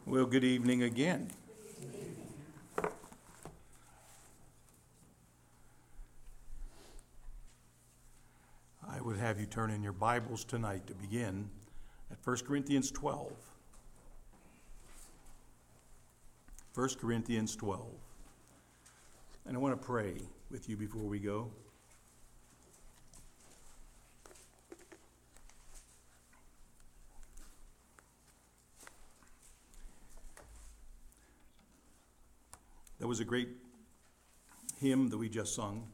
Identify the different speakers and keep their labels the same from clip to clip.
Speaker 1: Well, good evening again. I would have you turn in your Bibles tonight to begin at 1 Corinthians 12. 1 Corinthians 12. And I want to pray with you before we go. That was a great hymn that we just sung.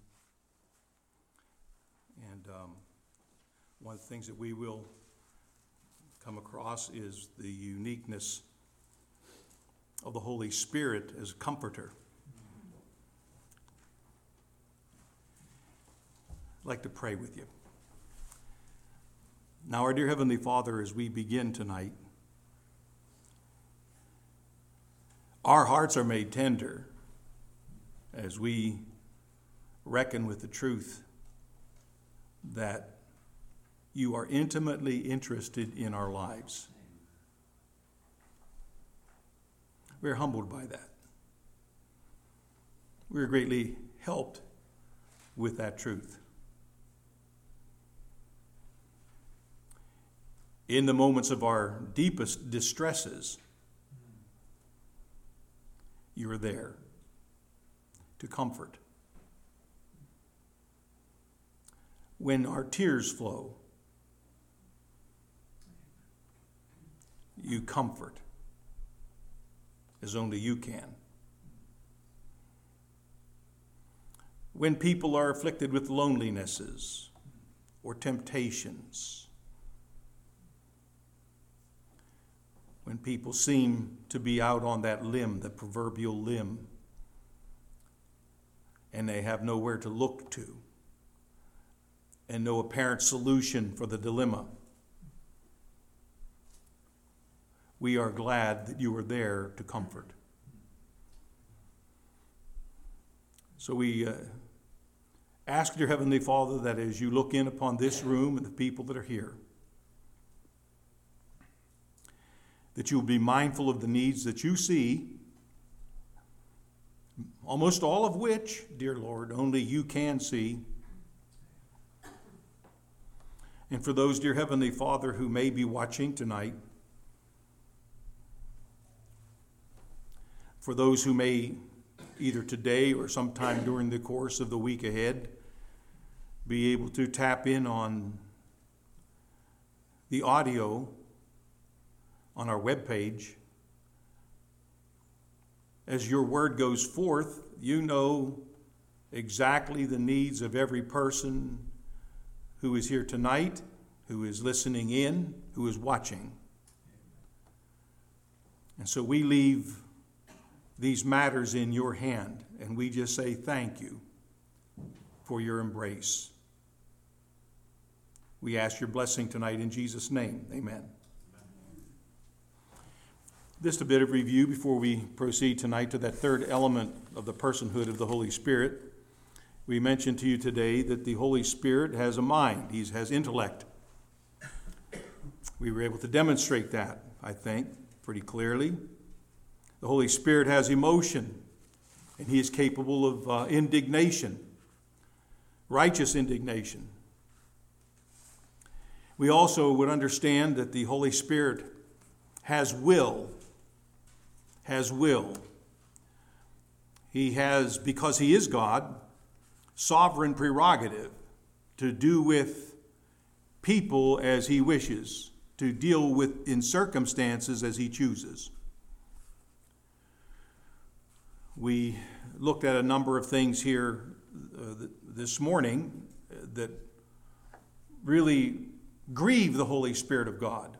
Speaker 1: And one of the things that we will come across is the uniqueness of the Holy Spirit as a comforter. I'd like to pray with you. Now, our dear Heavenly Father, as we begin tonight, our hearts are made tender as we reckon with the truth that you are intimately interested in our lives. We're humbled by that. We're greatly helped with that truth. In the moments of our deepest distresses, you are there to comfort. When our tears flow, you comfort as only you can. When people are afflicted with lonelinesses or temptations, when people seem to be out on that limb, the proverbial limb, and they have nowhere to look to and no apparent solution for the dilemma, we are glad that you are there to comfort. So we ask your Heavenly Father that as you look in upon this room and the people that are here, that you will be mindful of the needs that you see, almost all of which, dear Lord, only you can see. And for those, dear Heavenly Father, who may be watching tonight, for those who may, either today or sometime during the course of the week ahead, be able to tap in on the audio on our webpage. As your word goes forth, you know exactly the needs of every person who is here tonight, who is listening in, who is watching. And so we leave these matters in your hand, and we just say thank you for your embrace. We ask your blessing tonight in Jesus' name. Amen. Just a bit of review before we proceed tonight to that third element of the personhood of the Holy Spirit. We mentioned to you today that the Holy Spirit has a mind. He has intellect. We were able to demonstrate that, I think, pretty clearly. The Holy Spirit has emotion, and he is capable of indignation, righteous indignation. We also would understand that the Holy Spirit has will. He has, because he is God, sovereign prerogative to do with people as he wishes, to deal with in circumstances as he chooses. We looked at a number of things here this morning that really grieve the Holy Spirit of God.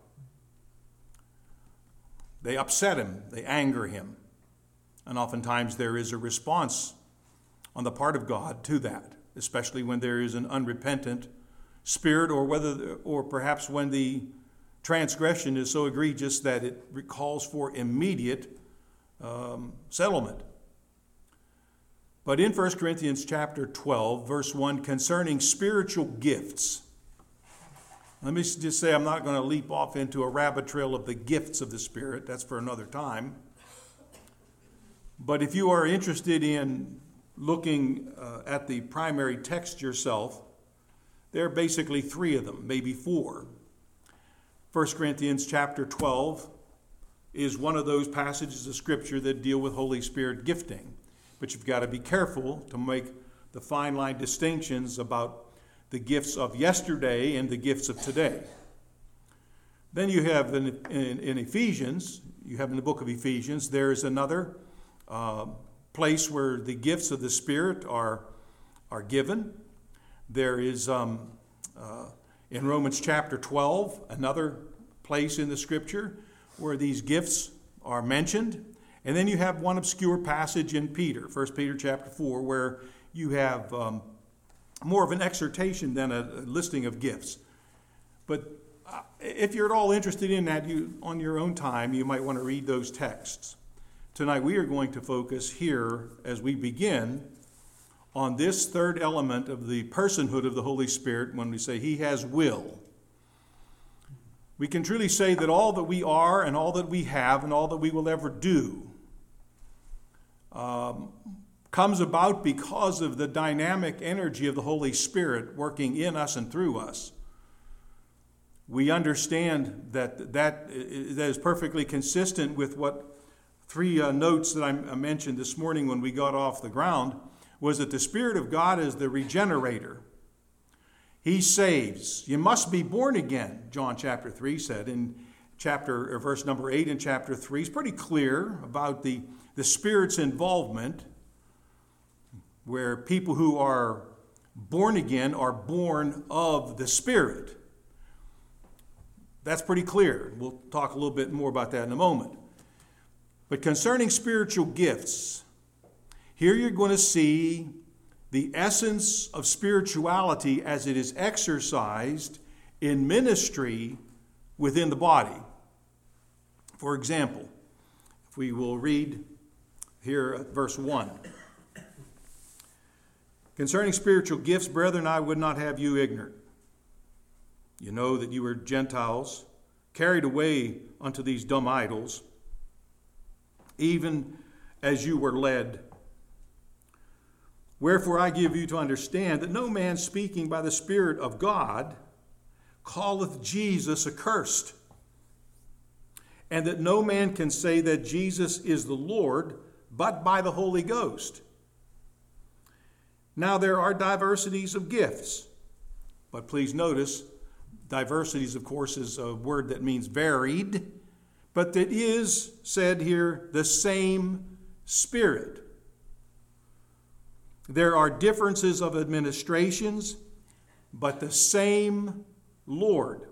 Speaker 1: They upset him, they anger him, and oftentimes there is a response on the part of God to that, especially when there is an unrepentant spirit, or perhaps when the transgression is so egregious that it calls for immediate settlement. But in 1 Corinthians chapter 12, verse 1, concerning spiritual gifts, Let me just say I'm not going to leap off into a rabbit trail of the gifts of the Spirit. That's for another time. But if you are interested in looking at the primary text yourself, there are basically three of them, maybe four. 1 Corinthians chapter 12 is one of those passages of Scripture that deal with Holy Spirit gifting. But you've got to be careful to make the fine line distinctions about the gifts of yesterday and the gifts of today. Then you have in Ephesians, you have in the book of Ephesians, there is another place where the gifts of the Spirit are given. There is in Romans chapter 12, another place in the Scripture where these gifts are mentioned. And then you have one obscure passage in Peter, 1 Peter chapter 4, where you have more of an exhortation than a listing of gifts. But if you're at all interested in that, on your own time, you might want to read those texts. Tonight we are going to focus here, as we begin, on this third element of the personhood of the Holy Spirit when we say He has will. We can truly say that all that we are and all that we have and all that we will ever do comes about because of the dynamic energy of the Holy Spirit working in us and through us. We understand that is perfectly consistent with what three notes that I mentioned this morning when we got off the ground, was that the Spirit of God is the regenerator. He saves. You must be born again, John chapter 3 said. In verse number 8 in chapter 3 is pretty clear about the Spirit's involvement, where people who are born again are born of the Spirit. That's pretty clear. We'll talk a little bit more about that in a moment. But concerning spiritual gifts, here you're going to see the essence of spirituality as it is exercised in ministry within the body. For example, if we will read here at verse 1. Concerning spiritual gifts, brethren, I would not have you ignorant. You know that you were Gentiles, carried away unto these dumb idols, even as you were led. Wherefore I give you to understand that no man speaking by the Spirit of God calleth Jesus accursed, and that no man can say that Jesus is the Lord but by the Holy Ghost. Now there are diversities of gifts, but please notice, diversities, of course, is a word that means varied, but that is said here, the same Spirit. There are differences of administrations, but the same Lord.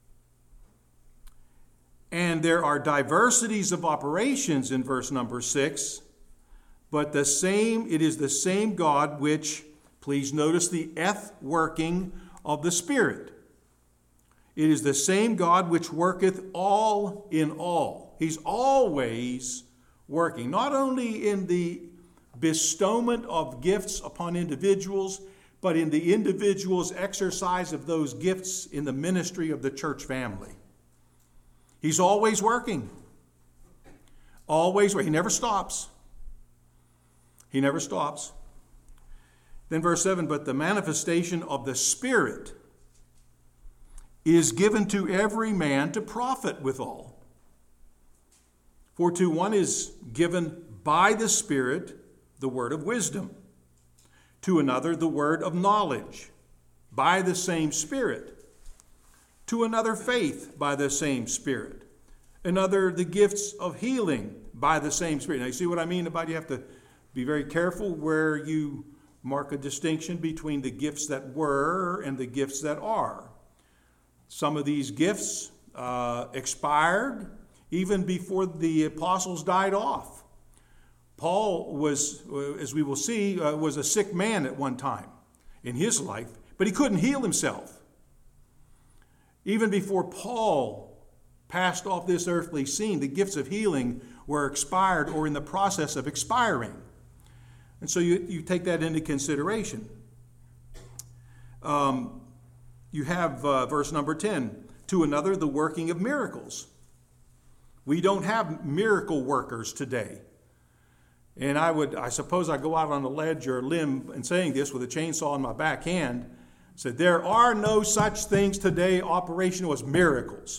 Speaker 1: And there are diversities of operations in verse number 6, but it is the same God which, please notice the eth working of the Spirit. It is the same God which worketh all in all. He's always working, not only in the bestowment of gifts upon individuals, but in the individual's exercise of those gifts in the ministry of the church family. He's always working. Always working. He never stops. He never stops. Then verse 7, but the manifestation of the Spirit is given to every man to profit withal. For to one is given by the Spirit the word of wisdom, to another the word of knowledge by the same Spirit, to another faith by the same Spirit, another the gifts of healing by the same Spirit. Now you see what I mean about you have to be very careful where you mark a distinction between the gifts that were and the gifts that are. Some of these gifts expired even before the apostles died off. Paul was, as we will see, was a sick man at one time in his life, but he couldn't heal himself. Even before Paul passed off this earthly scene, the gifts of healing were expired or in the process of expiring. And so you take that into consideration. you have verse number 10. To another, the working of miracles. We don't have miracle workers today. And I suppose I go out on a ledge or a limb in saying this with a chainsaw in my backhand. Said there are no such things today operational as miracles.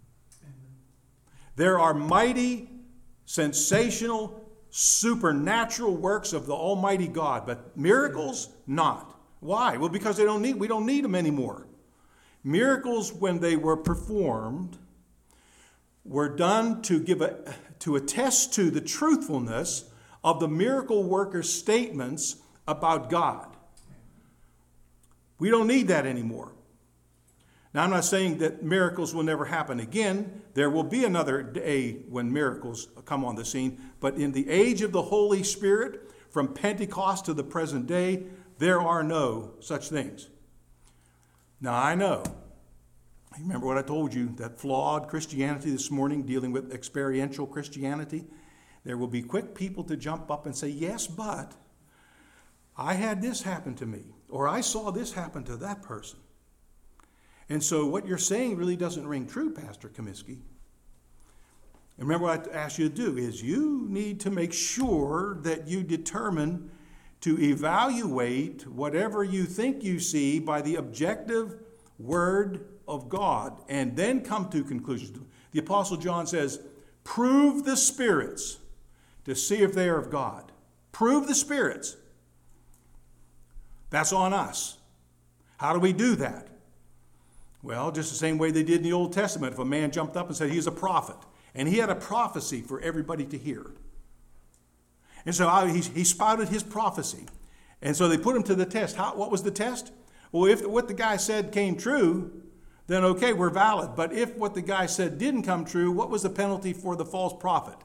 Speaker 1: There are mighty, sensational, supernatural works of the Almighty God, but miracles, not. Why? Well, because we don't need them anymore. Miracles, when they were performed, were done to attest to the truthfulness of the miracle worker's statements about God. We don't need that anymore. Now, I'm not saying that miracles will never happen again. There will be another day when miracles come on the scene. But in the age of the Holy Spirit, from Pentecost to the present day, there are no such things. Now, I know. Remember what I told you, that flawed Christianity this morning, dealing with experiential Christianity? There will be quick people to jump up and say, yes, but I had this happen to me, or I saw this happen to that person. And so what you're saying really doesn't ring true, Pastor Comiskey. And remember what I asked you to do is you need to make sure that you determine to evaluate whatever you think you see by the objective Word of God and then come to conclusions. The Apostle John says, prove the spirits to see if they are of God. Prove the spirits. That's on us. How do we do that? Well, just the same way they did in the Old Testament. If a man jumped up and said he's a prophet, and he had a prophecy for everybody to hear. And so he spouted his prophecy. And so they put him to the test. What was the test? Well, if what the guy said came true, then okay, we're valid. But if what the guy said didn't come true, what was the penalty for the false prophet?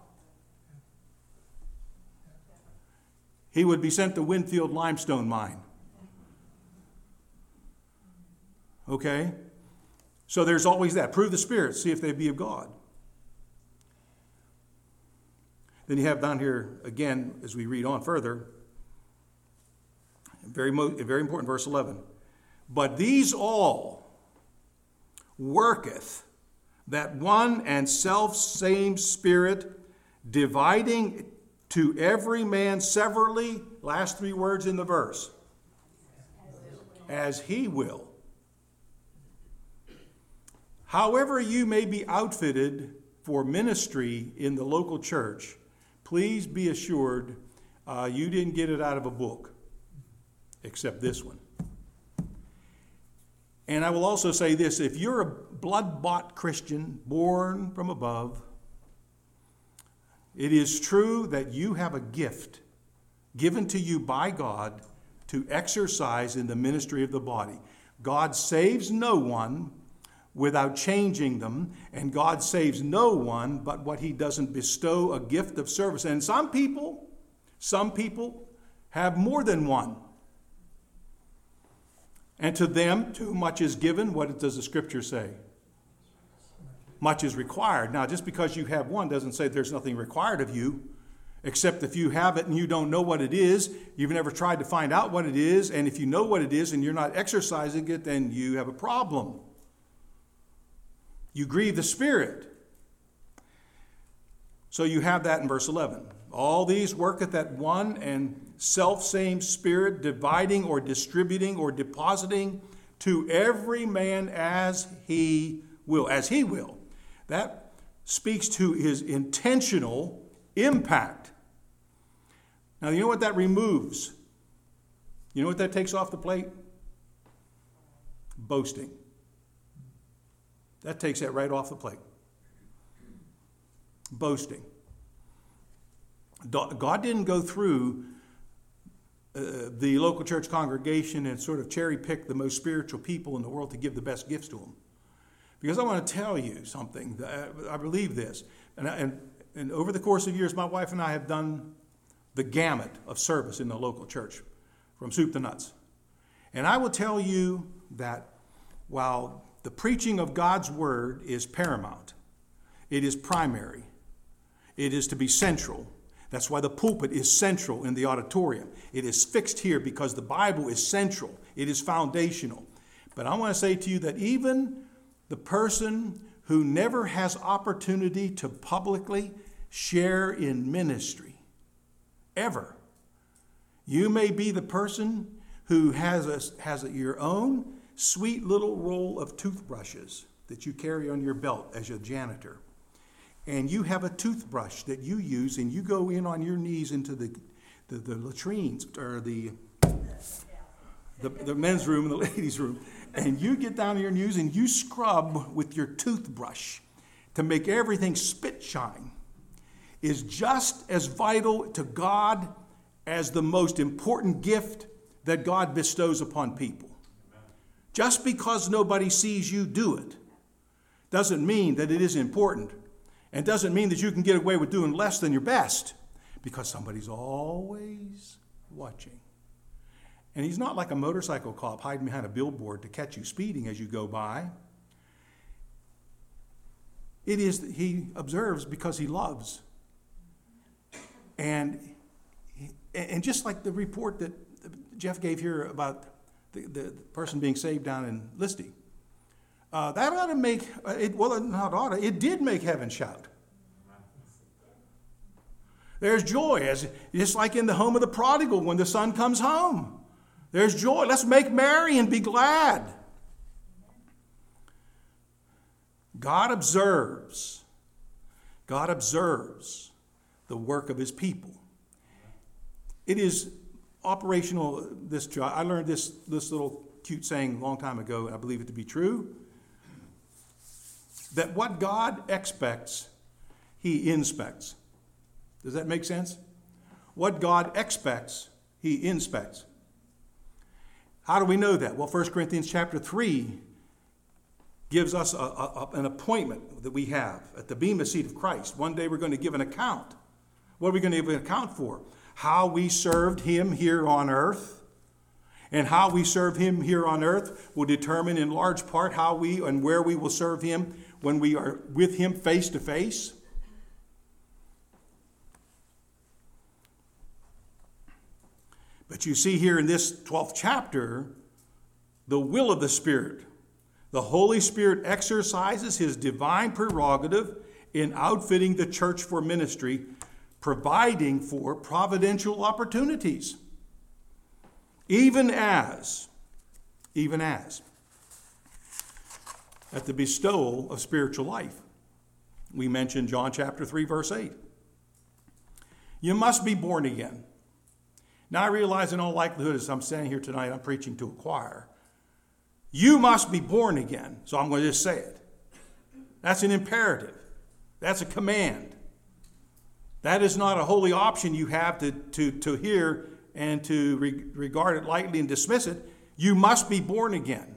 Speaker 1: He would be sent to Winfield Limestone Mine. Okay? So there's always that. Prove the spirits, see if they be of God. Then you have down here, again, as we read on further, a very important verse 11. But these all worketh that one and self-same Spirit, dividing to every man severally, last three words in the verse, as he will. However you may be outfitted for ministry in the local church, please be assured you didn't get it out of a book, except this one. And I will also say this, if you're a blood-bought Christian, born from above, it is true that you have a gift given to you by God to exercise in the ministry of the body. God saves no one without changing them, and God saves no one but what he doesn't bestow a gift of service. And some people have more than one. And to them, too much is given. What does the scripture say? Much is required. Now, just because you have one doesn't say there's nothing required of you, except if you have it and you don't know what it is, you've never tried to find out what it is, and if you know what it is and you're not exercising it, then you have a problem. You grieve the Spirit. So you have that in verse 11. All these worketh at one and self-same Spirit, dividing or distributing or depositing to every man as he will. As he will. That speaks to his intentional impact. Now, you know what that removes? You know what that takes off the plate? Boasting. That takes that right off the plate. Boasting. God didn't go through the local church congregation and sort of cherry pick the most spiritual people in the world to give the best gifts to them. Because I want to tell you something. I believe this. And over the course of years, my wife and I have done the gamut of service in the local church, from soup to nuts. And I will tell you that while the preaching of God's word is paramount, it is primary, it is to be central. That's why the pulpit is central in the auditorium. It is fixed here because the Bible is central. It is foundational. But I want to say to you that even the person who never has opportunity to publicly share in ministry, ever, you may be the person who has your own sweet little roll of toothbrushes that you carry on your belt as a janitor. And you have a toothbrush that you use, and you go in on your knees into the latrines, or the men's room and the ladies' room, and you get down on your knees and you scrub with your toothbrush to make everything spit shine, is just as vital to God as the most important gift that God bestows upon people. Just because nobody sees you do it doesn't mean that it isn't important, and doesn't mean that you can get away with doing less than your best, because somebody's always watching. And he's not like a motorcycle cop hiding behind a billboard to catch you speeding as you go by. It is that he observes because he loves. And just like the report that Jeff gave here about the person being saved down in Listy, that ought to make, it did make heaven shout. There's joy, just like in the home of the prodigal when the son comes home. There's joy. Let's make merry and be glad. God observes the work of his people. It is operational. I learned this little cute saying a long time ago, and I believe it to be true, that what God expects, he inspects. Does that make sense? What God expects, he inspects. How do we know that? Well, 1 Corinthians chapter 3 gives us an appointment that we have at the bema seat of Christ. One day we're going to give an account. What are we going to give an account for? How we served him here on earth. And how we serve him here on earth will determine in large part how we and where we will serve him when we are with him face to face. But you see here in this 12th chapter, the will of the Spirit. The Holy Spirit exercises his divine prerogative in outfitting the church for ministry, providing for providential opportunities. Even as at the bestowal of spiritual life. We mentioned John chapter 3, verse 8. You must be born again. Now I realize in all likelihood as I'm standing here tonight, I'm preaching to a choir. You must be born again. So I'm going to just say it. That's an imperative. That's a command. That is not a holy option you have to hear and to regard it lightly and dismiss it. You must be born again.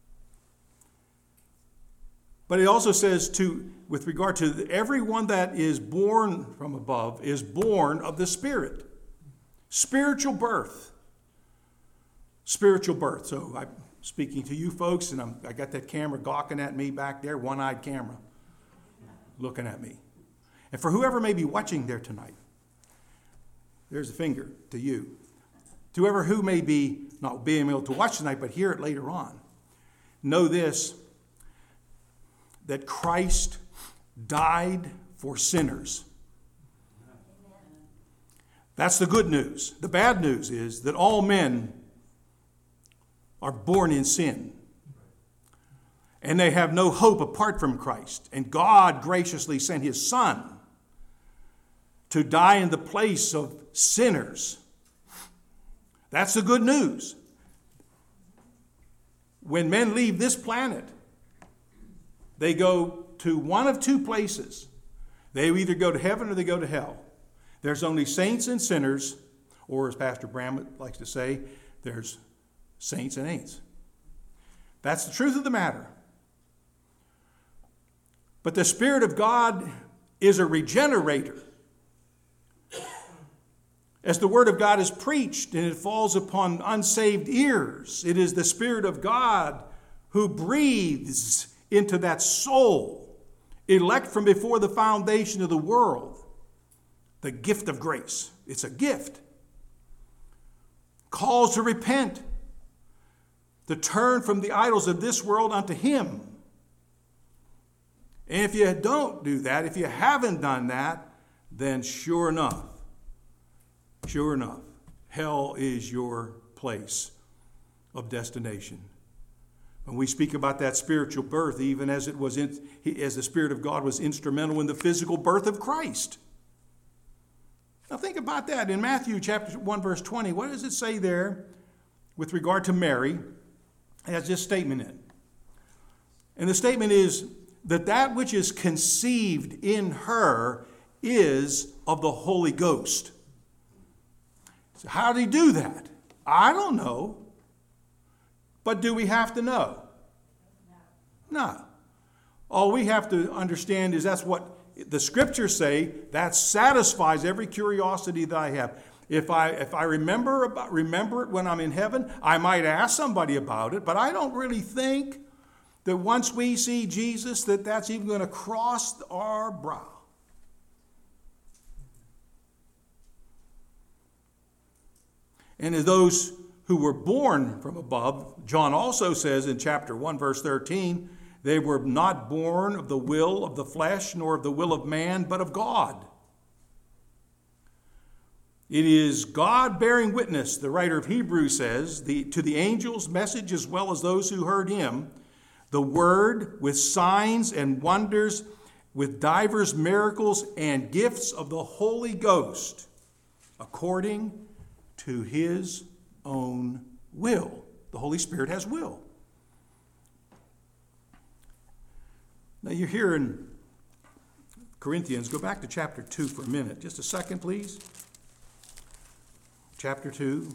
Speaker 1: But it also says with regard to everyone that is born from above is born of the Spirit. Spiritual birth. Spiritual birth. So I'm speaking to you folks, and I got that camera gawking at me back there, one-eyed camera, looking at me. And for whoever may be watching there tonight, there's a finger to you. To whoever who may be not being able to watch tonight, but hear it later on, know this, that Christ died for sinners. That's the good news. The bad news is that all men are born in sin. And they have no hope apart from Christ. And God graciously sent his Son to die in the place of sinners. That's the good news. When men leave this planet, they go to one of two places. They either go to heaven or they go to hell. There's only saints and sinners, or as Pastor Bramlett likes to say, there's saints and ain'ts. That's the truth of the matter. But the Spirit of God is a regenerator. As the Word of God is preached and it falls upon unsaved ears, it is the Spirit of God who breathes into that soul, elect from before the foundation of the world, the gift of grace. It's a gift. Calls to repent. to turn from the idols of this world unto him. And if you don't do that, if you haven't done that, then sure enough, hell is your place of destination. When we speak about that spiritual birth, even as it was as the Spirit of God was instrumental in the physical birth of Christ. Now think about that. In Matthew chapter 1, verse 20, what does it say there with regard to Mary? It has this statement in it. And the statement is that which is conceived in her is of the Holy Ghost. So how did he do that? I don't know. But do we have to know? No. All we have to understand is that's what the scriptures say. That satisfies every curiosity that I have. If I remember it when I'm in heaven, I might ask somebody about it, but I don't really think that once we see Jesus that's even going to cross our brow. And as those who were born from above, John also says in chapter 1, verse 13, they were not born of the will of the flesh, nor of the will of man, but of God. It is God bearing witness, the writer of Hebrews says, to the angel's message as well as those who heard him, the word with signs and wonders, with divers miracles and gifts of the Holy Ghost, according to his own will. The Holy Spirit has will. Now you're here in Corinthians. Go back to chapter 2 for a minute. Just a second, please. Chapter 2.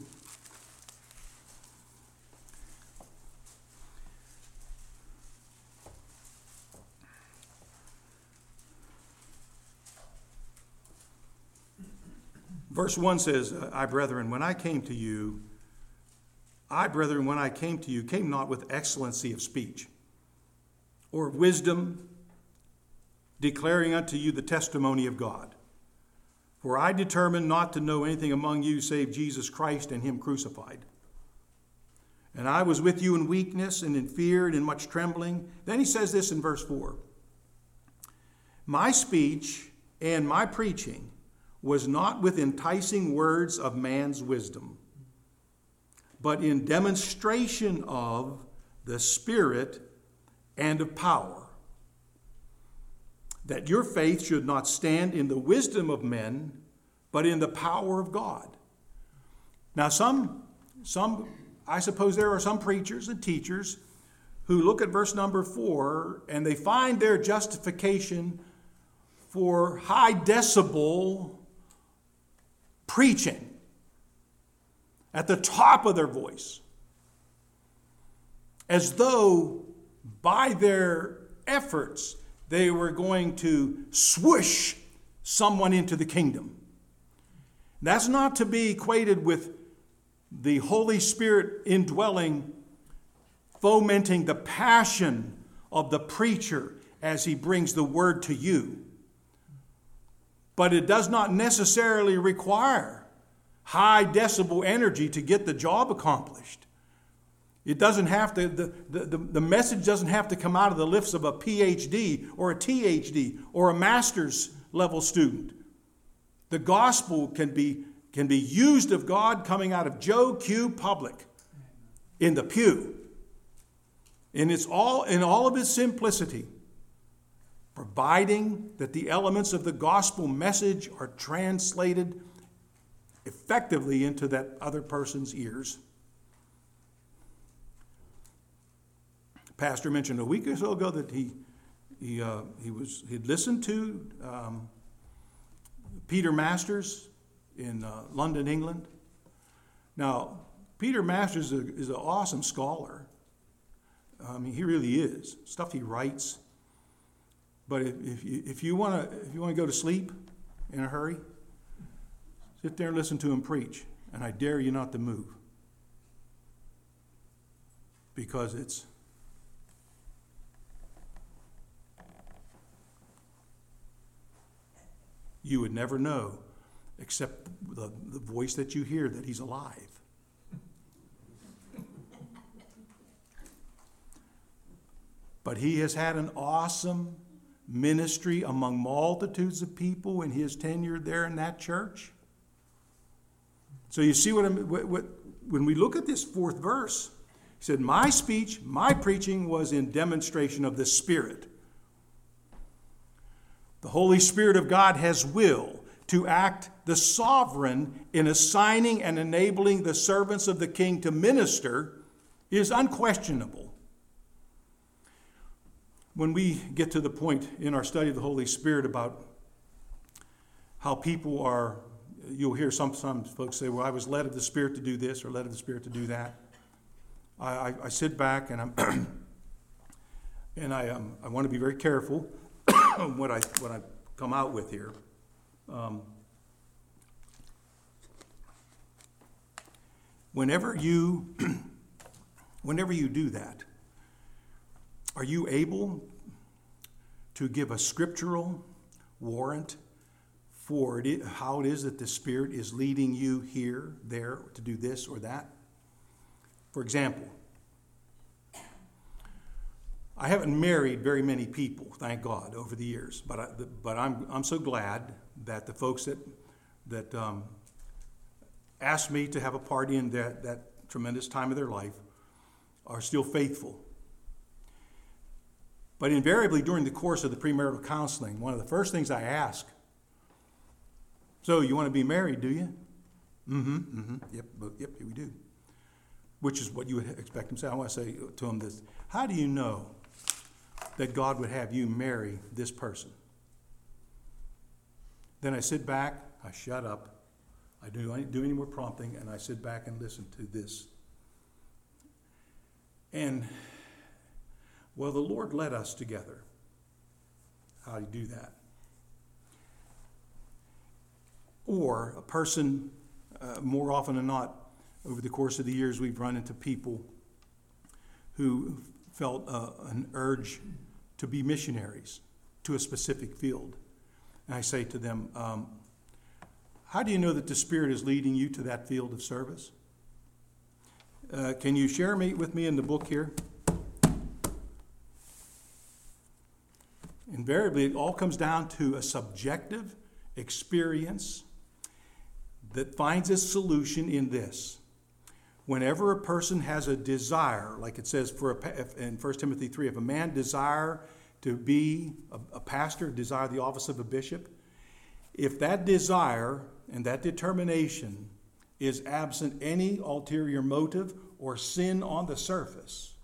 Speaker 1: Verse 1 says, I, brethren, when I came to you, came not with excellency of speech, or of wisdom, declaring unto you the testimony of God. For I determined not to know anything among you save Jesus Christ and him crucified. And I was with you in weakness and in fear and in much trembling. Then he says this in verse 4. My speech and my preaching was not with enticing words of man's wisdom, but in demonstration of the Spirit and of power, that your faith should not stand in the wisdom of men, but in the power of God. Now I suppose there are some preachers and teachers who look at verse number 4 and they find their justification for high decibel preaching at the top of their voice, as though by their efforts they were going to swoosh someone into the kingdom. That's not to be equated with the Holy Spirit indwelling, fomenting the passion of the preacher as he brings the word to you. But it does not necessarily require high decibel energy to get the job accomplished. It doesn't have to, the message doesn't have to come out of the lips of a PhD or a THD or a master's level student. The gospel can be used of God coming out of Joe Q. Public in the pew. And it's all in all of its simplicity, providing that the elements of the gospel message are translated effectively into that other person's ears. Pastor mentioned a week or so ago that he'd listened to Peter Masters in London, England. Now, Peter Masters is an awesome scholar. I mean, he really is. Stuff he writes. But if you want to go to sleep in a hurry, sit there and listen to him preach. And I dare you not to move, because you would never know, except the voice that you hear, that he's alive. But he has had an awesome ministry among multitudes of people in his tenure there in that church. So you see when we look at this fourth verse, he said, my speech, my preaching was in demonstration of the Spirit. The Holy Spirit of God has will to act the sovereign in assigning and enabling the servants of the King to minister is unquestionable. When we get to the point in our study of the Holy Spirit about how people are, you'll hear sometimes folks say, well, I was led of the Spirit to do this or led of the Spirit to do that. I sit back and I want to be very careful what I come out with here. Whenever you do that, are you able to give a scriptural warrant for how it is that the Spirit is leading you here, there, to do this or that? For example, I haven't married very many people, thank God, over the years. But I'm so glad that the folks that asked me to have a party in that tremendous time of their life are still faithful. But invariably during the course of the premarital counseling, one of the first things I ask, so you want to be married, do you? Yep, we do. Which is what you would expect them to say. I want to say to them this: how do you know that God would have you marry this person? Then I sit back, I shut up, I don't do any more prompting, and I sit back and listen to this. And, well, the Lord led us together. How do you do that? Or a person, more often than not, over the course of the years, we've run into people who felt an urge to be missionaries to a specific field. And I say to them, how do you know that the Spirit is leading you to that field of service? Can you share with me in the book here? Invariably, it all comes down to a subjective experience that finds its solution in this. Whenever a person has a desire, like it says in 1 Timothy 3, if a man desire to be a pastor, desire the office of a bishop, if that desire and that determination is absent any ulterior motive or sin on the surface,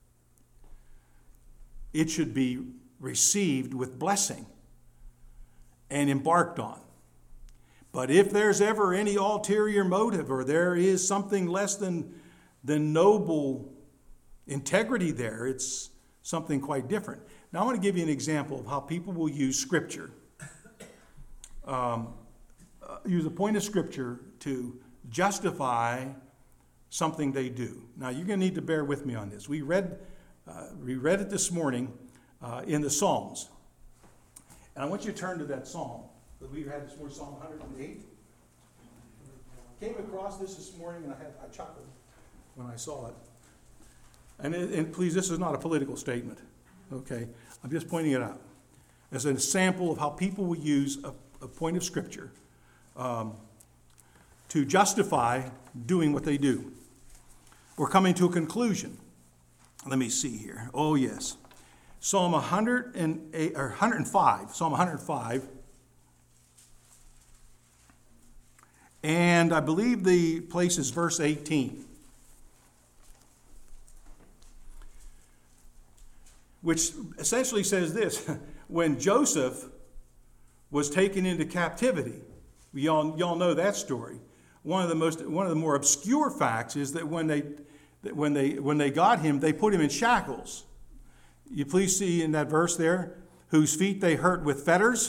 Speaker 1: it should be received with blessing and embarked on. But if there's ever any ulterior motive or there is something less than noble integrity there, it's something quite different. Now I want to give you an example of how people will use Scripture, use a point of Scripture to justify something they do. Now you're going to need to bear with me on this. We read it this morning in the Psalms. And I want you to turn to that psalm that we had this morning, Psalm 108. Came across this morning and I chuckled when I saw it. And please, this is not a political statement, okay? I'm just pointing it out as an example of how people will use a point of Scripture to justify doing what they do. We're coming to a conclusion. Let me see here. Oh, yes. Psalm 105. Psalm 105. And I believe the place is verse 18. Which essentially says this: when Joseph was taken into captivity, y'all know that story. One of the more obscure facts is that when they got him, they put him in shackles. You please see in that verse there, whose feet they hurt with fetters.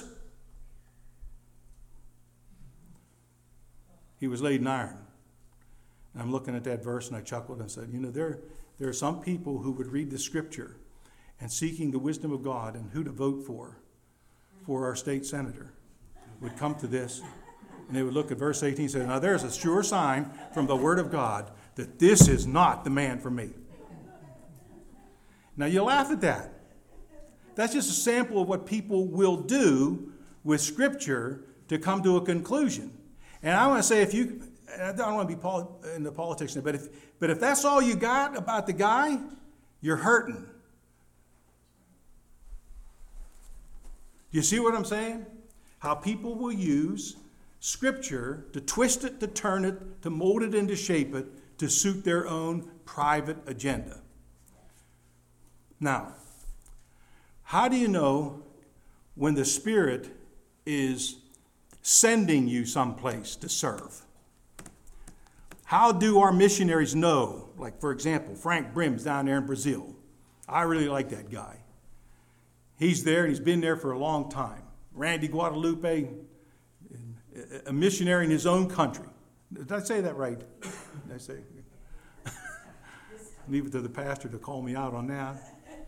Speaker 1: He was laid in iron. And I'm looking at that verse and I chuckled and said, there are some people who would read the Scripture and seeking the wisdom of God and who to vote for our state senator would come to this. And they would look at verse 18 and say, now there's a sure sign from the Word of God that this is not the man for me. Now you laugh at that. That's just a sample of what people will do with Scripture to come to a conclusion. And I want to say, I don't want to be in the politics, but if that's all you got about the guy, you're hurting. You see what I'm saying? How people will use Scripture to twist it, to turn it, to mold it and to shape it to suit their own private agenda. Now, how do you know when the Spirit is sending you someplace to serve? How do our missionaries know? Like, for example, Frank Brim's down there in Brazil. I really like that guy. He's there, and he's been there for a long time. Randy Guadalupe, a missionary in his own country. Did I say that right? Did I say? Leave it to the pastor to call me out on that.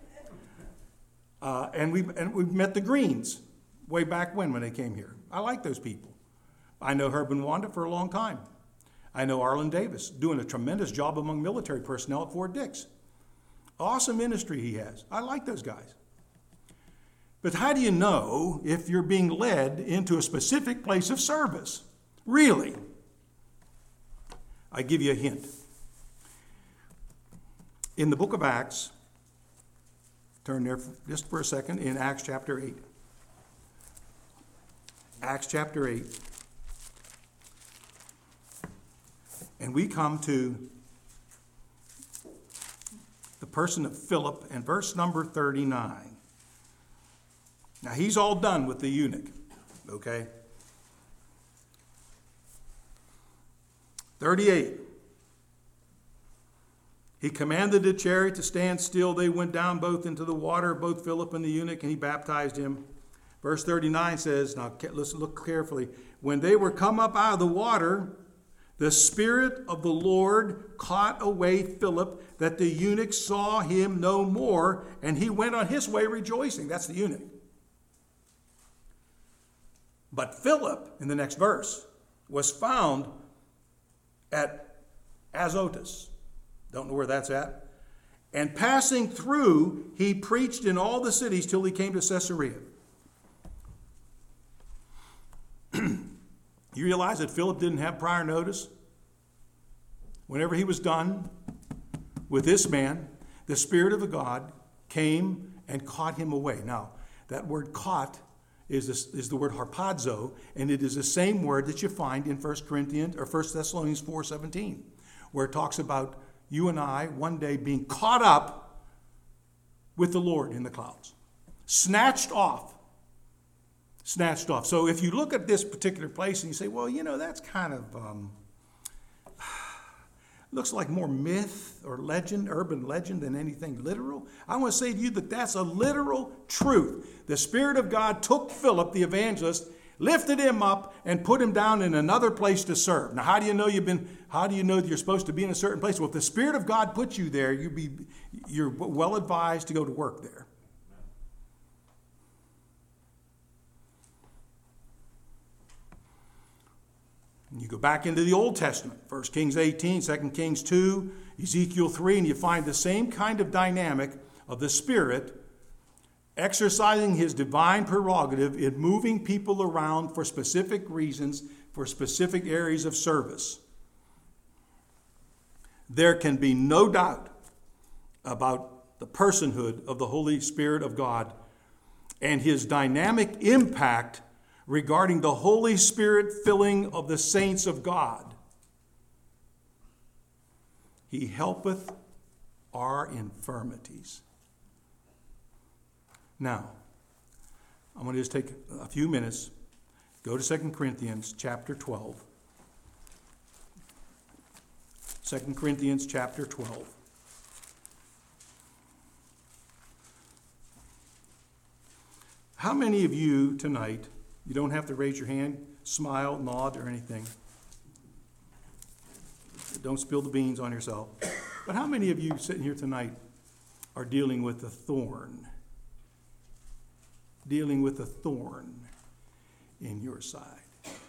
Speaker 1: And we've met the Greens way back when they came here. I like those people. I know Herb and Wanda for a long time. I know Arlen Davis, doing a tremendous job among military personnel at Fort Dix. Awesome ministry he has. I like those guys. But how do you know if you're being led into a specific place of service? Really? I give you a hint. In the book of Acts, turn there just for a second, in Acts chapter 8. Acts chapter 8. And we come to the person of Philip and verse number 39. Now, he's all done with the eunuch, okay? 38. He commanded the chariot to stand still. They went down both into the water, both Philip and the eunuch, and he baptized him. Verse 39 says, now let's look carefully. When they were come up out of the water, the Spirit of the Lord caught away Philip, that the eunuch saw him no more, and he went on his way rejoicing. That's the eunuch. But Philip, in the next verse, was found at Azotus. Don't know where that's at. And passing through, he preached in all the cities till he came to Caesarea. You realize that Philip didn't have prior notice? Whenever he was done with this man, the Spirit of the God came and caught him away. Now, that word caught is the word harpazo, and it is the same word that you find in 1 Thessalonians 4:17, where it talks about you and I one day being caught up with the Lord in the clouds. Snatched off. So if you look at this particular place and you say, well, that's kind of, looks like more myth or legend, urban legend than anything literal. I want to say to you that that's a literal truth. The Spirit of God took Philip, the evangelist, lifted him up, and put him down in another place to serve. Now, how do you know that you're supposed to be in a certain place? Well, if the Spirit of God puts you there, you're well advised to go to work there. You go back into the Old Testament, 1 Kings 18, 2 Kings 2, Ezekiel 3, and you find the same kind of dynamic of the Spirit exercising his divine prerogative in moving people around for specific reasons, for specific areas of service. There can be no doubt about the personhood of the Holy Spirit of God and his dynamic impact regarding the Holy Spirit filling of the saints of God. He helpeth our infirmities. Now, I'm going to just take a few minutes, go to 2 Corinthians chapter 12. 2 Corinthians chapter 12. How many of you tonight, you don't have to raise your hand, smile, nod, or anything. Don't spill the beans on yourself. But how many of you sitting here tonight are dealing with a thorn? Dealing with a thorn in your side.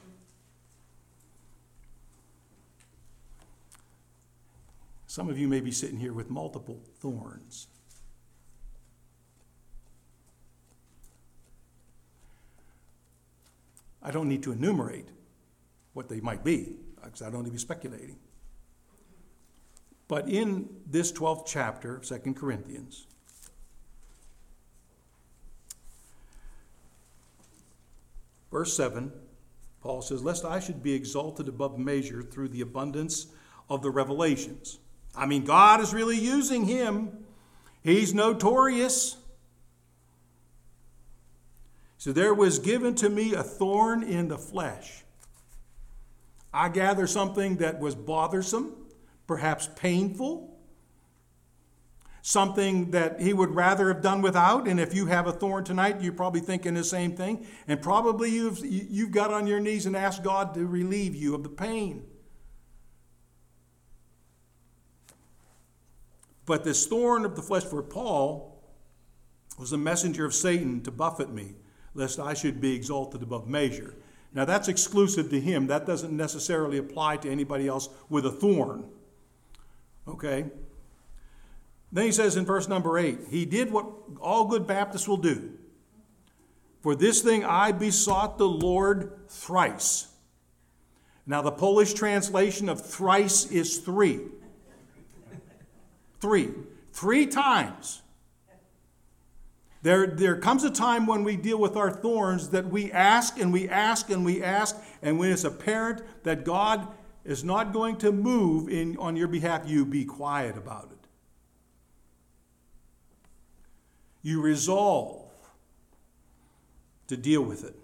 Speaker 1: Some of you may be sitting here with multiple thorns. I don't need to enumerate what they might be, because I don't need to be speculating. But in this 12th chapter of 2 Corinthians, verse 7, Paul says, "Lest I should be exalted above measure through the abundance of the revelations." I mean, God is really using him. He's notorious. So there was given to me a thorn in the flesh. I gather something that was bothersome, perhaps painful, something that he would rather have done without. And if you have a thorn tonight, you're probably thinking the same thing. And probably you've got on your knees and asked God to relieve you of the pain. But this thorn of the flesh for Paul was a messenger of Satan to buffet me, lest I should be exalted above measure. Now that's exclusive to him. That doesn't necessarily apply to anybody else with a thorn. Okay? Then he says in verse number 8, he did what all good Baptists will do. "For this thing I besought the Lord thrice." Now the Polish translation of thrice is three. Three times. There comes a time when we deal with our thorns that we ask and we ask and we ask, and when it's apparent that God is not going to move on your behalf, you be quiet about it. You resolve to deal with it.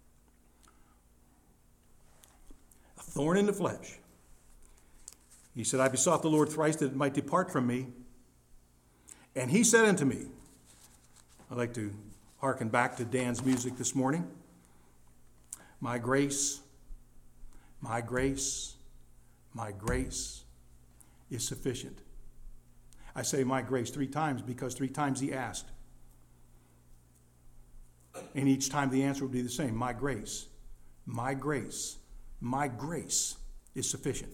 Speaker 1: A thorn in the flesh. He said, "I besought the Lord thrice that it might depart from me. And he said unto me," I'd like to hearken back to Dan's music this morning, "My grace, my grace, my grace is sufficient." I say my grace 3 times because 3 times he asked. And each time the answer would be the same. My grace, my grace, my grace is sufficient.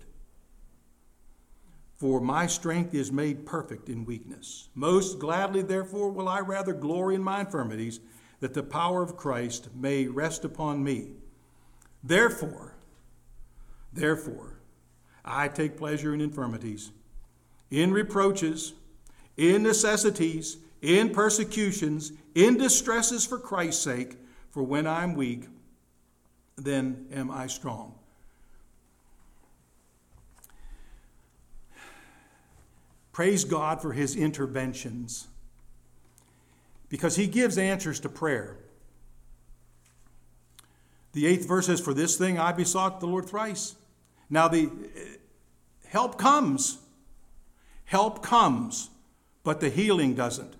Speaker 1: "For my strength is made perfect in weakness. Most gladly, therefore, will I rather glory in my infirmities, that the power of Christ may rest upon me. Therefore, I take pleasure in infirmities, in reproaches, in necessities, in persecutions, in distresses for Christ's sake. For when I am weak, then am I strong." Praise God for his interventions, because he gives answers to prayer. The 8th verse says, "For this thing I besought the Lord thrice." Now the help comes, but the healing doesn't.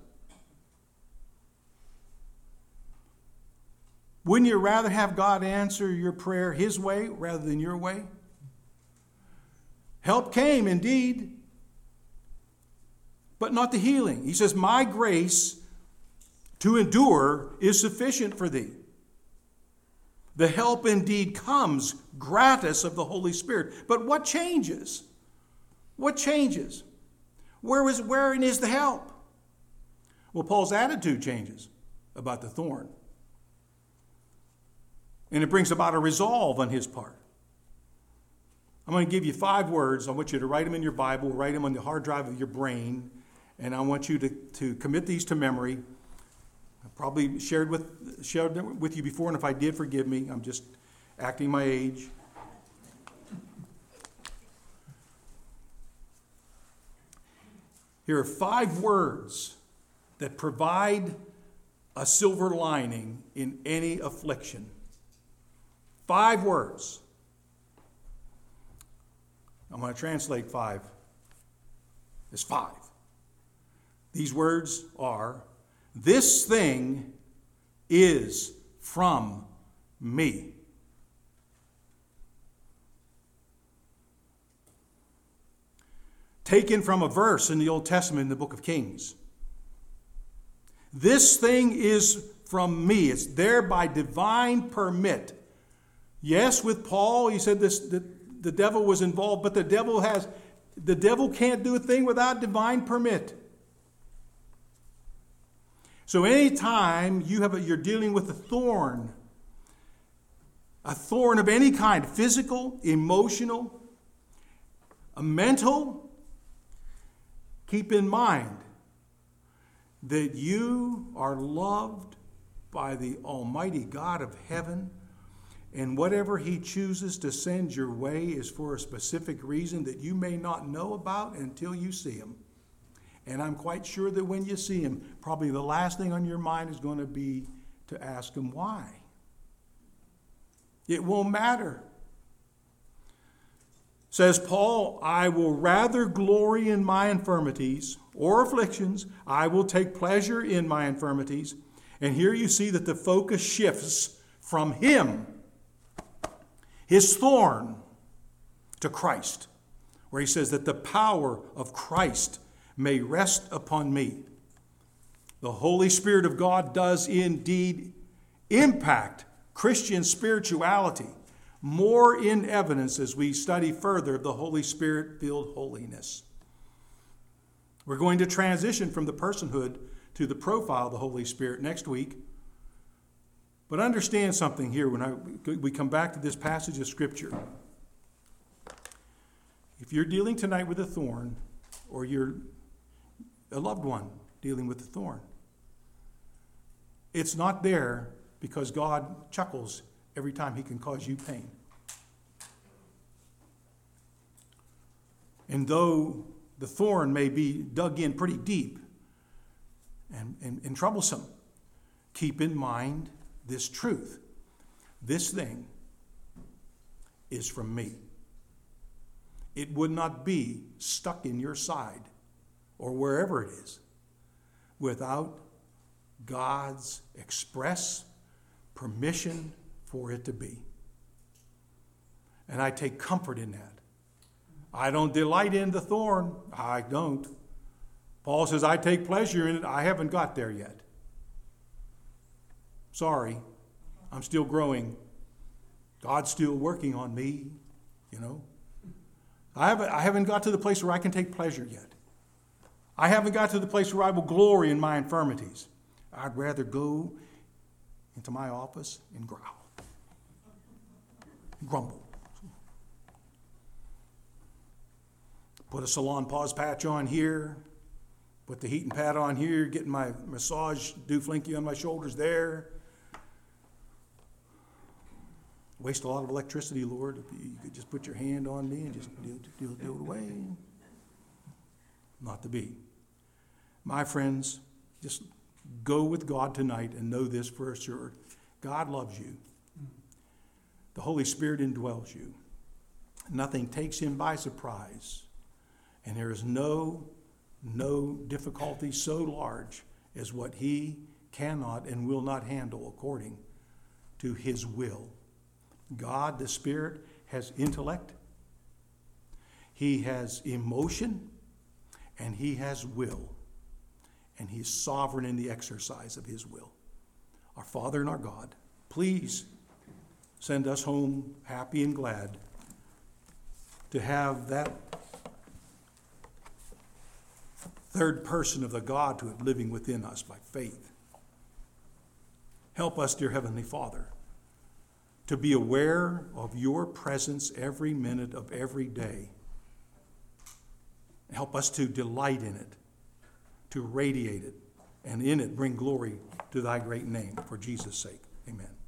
Speaker 1: Wouldn't you rather have God answer your prayer his way rather than your way? Help came indeed, but not the healing. He says, "My grace to endure is sufficient for thee." The help indeed comes gratis of the Holy Spirit. But what changes? What changes? Wherein is the help? Well, Paul's attitude changes about the thorn. And it brings about a resolve on his part. I'm going to give you 5 words. I want you to write them in your Bible, write them on the hard drive of your brain. And I want you to commit these to memory. I probably shared them with you before, and if I did, forgive me. I'm just acting my age. Here are 5 words that provide a silver lining in any affliction. 5 words. I'm going to translate 5 as 5. These words are, "This thing is from me." Taken from a verse in the Old Testament in the book of Kings. This thing is from me. It's there by divine permit. Yes, with Paul, he said the devil was involved, but the devil can't do a thing without divine permit. So anytime you're dealing with a thorn, a thorn of any kind, physical, emotional, a mental, keep in mind that you are loved by the Almighty God of heaven, and whatever He chooses to send your way is for a specific reason that you may not know about until you see Him. And I'm quite sure that when you see Him, probably the last thing on your mind is going to be to ask Him why. It won't matter. Says Paul, I will rather glory in my infirmities or afflictions. I will take pleasure in my infirmities. And here you see that the focus shifts from him, his thorn, to Christ, where he says that the power of Christ may rest upon me. The Holy Spirit of God does indeed impact Christian spirituality more in evidence as we study further the Holy Spirit-filled holiness. We're going to transition from the personhood to the profile of the Holy Spirit next week. But understand something here when we come back to this passage of Scripture. If you're dealing tonight with a thorn, or you're a loved one dealing with a thorn, it's not there because God chuckles every time He can cause you pain. And though the thorn may be dug in pretty deep and troublesome, keep in mind this truth. This thing is from me. It would not be stuck in your side or wherever it is without God's express permission for it to be. And I take comfort in that. I don't delight in the thorn. I don't. Paul says, I take pleasure in it. I haven't got there yet. Sorry. I'm still growing. God's still working on me, you know. I haven't got to the place where I can take pleasure yet. I haven't got to the place where I will glory in my infirmities. I'd rather go into my office and growl, grumble. Put a salon pause patch on here, put the heating pad on here, getting my massage dooflinky on my shoulders there. Waste a lot of electricity, Lord. If you could just put your hand on me and just deal it away. Not to be. My friends, just go with God tonight and know this for sure. God loves you. The Holy Spirit indwells you. Nothing takes Him by surprise. And there is no difficulty so large as what He cannot and will not handle according to His will. God, the Spirit, has intellect. He has emotion. And He has will. And He is sovereign in the exercise of His will. Our Father and our God, please send us home happy and glad to have that third person of the Godhood living within us by faith. Help us, dear Heavenly Father, to be aware of Your presence every minute of every day. Help us to delight in it, to radiate it, and in it bring glory to Thy great name. For Jesus' sake, amen.